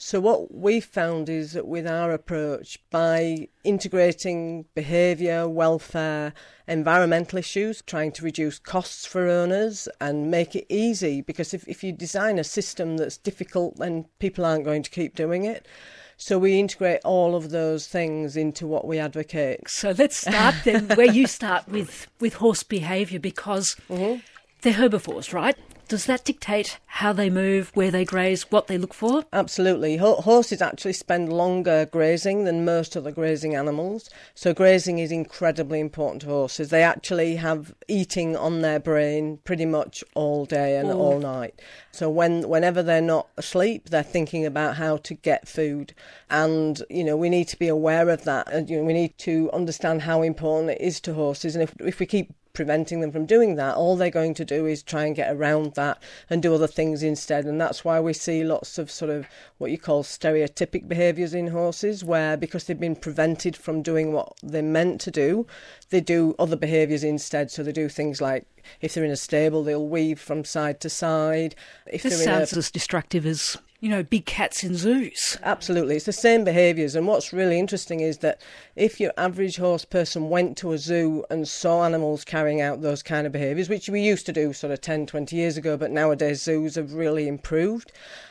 So what we found is that with our approach, by integrating behaviour, welfare, environmental issues, trying to reduce costs for owners and make it easy, because if you design a system that's difficult, then people aren't going to keep doing it. So we integrate all of those things into what we advocate. So let's start then where you start with horse behaviour, because they're herbivores, right? Does that dictate how they move, where they graze, what they look for? Absolutely. Horses actually spend longer grazing than most other grazing animals. So grazing is incredibly important to horses. They actually have eating on their brain pretty much all day and all night. So whenever they're not asleep, they're thinking about how to get food. And, we need to be aware of that. And, we need to understand how important it is to horses. And if we keep preventing them from doing that, all they're going to do is try and get around that and do other things instead. And that's why we see lots of sort of what you call stereotypic behaviours in horses, where because they've been prevented from doing what they're meant to do, they do other behaviours instead. So they do things like, if they're in a stable, they'll weave from side to side. This sounds as destructive as, big cats in zoos. Absolutely. It's the same behaviours. And what's really interesting is that if your average horse person went to a zoo and saw animals carrying out those kind of behaviours, which we used to do sort of 10, 20 years ago, but nowadays zoos have really improved,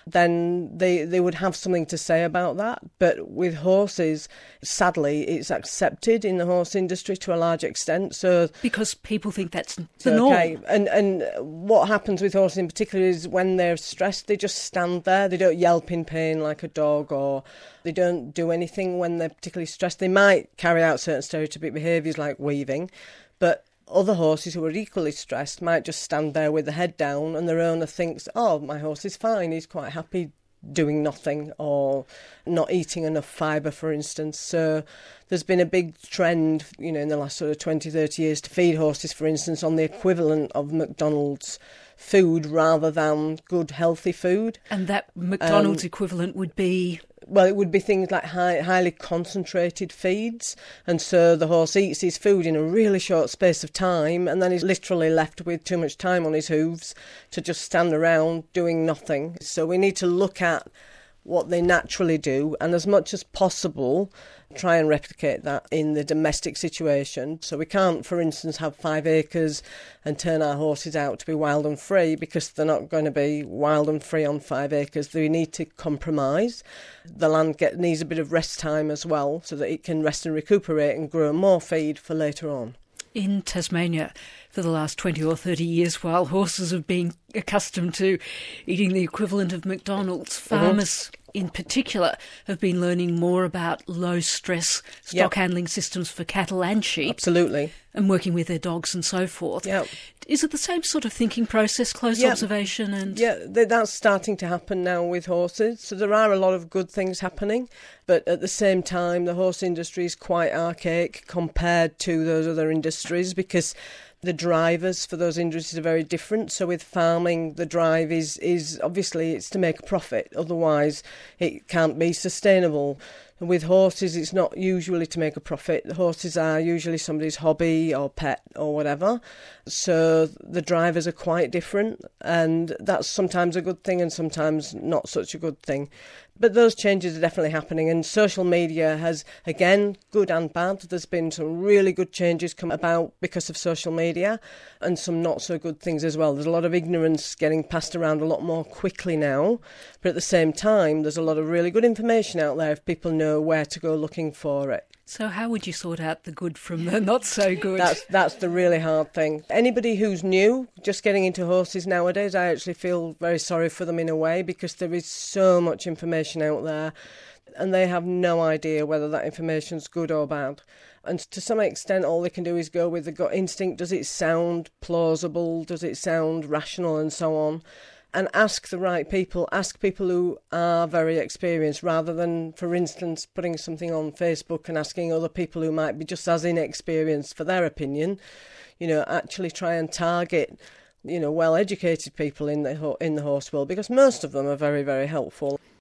then they would have something to say about that. But with horses, sadly, it's accepted in the horse industry to a large extent. So because people think that's the norm. Okay. And what happens with horses in particular is when they're stressed, they just stand there. They don't yelp in pain like a dog, or they don't do anything when they're particularly stressed. They might carry out certain stereotypic behaviours like weaving, but other horses who are equally stressed might just stand there with the head down, and their owner thinks, oh, my horse is fine, he's quite happy doing nothing or not eating enough fibre, for instance. So there's been a big trend, in the last sort of 20, 30 years to feed horses, for instance, on the equivalent of McDonald's food rather than good, healthy food. And that McDonald's equivalent would be? Well, it would be things like highly concentrated feeds. And so the horse eats his food in a really short space of time, and then he's literally left with too much time on his hooves to just stand around doing nothing. So we need to look at what they naturally do, and as much as possible try and replicate that in the domestic situation. So we can't, for instance, have 5 acres and turn our horses out to be wild and free, because they're not going to be wild and free on 5 acres. They need to compromise. The land needs a bit of rest time as well, so that it can rest and recuperate and grow more feed for later on. In Tasmania, for the last 20 or 30 years, while horses have been accustomed to eating the equivalent of McDonald's, farmers in particular have been learning more about low-stress stock handling systems for cattle and sheep. Absolutely. And working with their dogs and so forth. Yep. Is it the same sort of thinking process, close observation? And yeah, that's starting to happen now with horses. So there are a lot of good things happening, but at the same time, the horse industry is quite archaic compared to those other industries, because the drivers for those industries are very different. So with farming, the drive is obviously it's to make a profit. Otherwise, it can't be sustainable. And with horses, it's not usually to make a profit. The horses are usually somebody's hobby or pet or whatever. So the drivers are quite different, and that's sometimes a good thing and sometimes not such a good thing. But those changes are definitely happening, and social media has, again, good and bad. There's been some really good changes come about because of social media, and some not so good things as well. There's a lot of ignorance getting passed around a lot more quickly now, but at the same time, there's a lot of really good information out there if people know where to go looking for it. So how would you sort out the good from the not so good? That's the really hard thing. Anybody who's new, just getting into horses nowadays, I actually feel very sorry for them in a way, because there is so much information out there and they have no idea whether that information's good or bad. And to some extent, all they can do is go with the gut instinct. Does it sound plausible? Does it sound rational? And so on. And ask the right people, ask people who are very experienced, rather than, for instance, putting something on Facebook and asking other people who might be just as inexperienced for their opinion. Actually try and target, well-educated people in the horse world, because most of them are very, very helpful.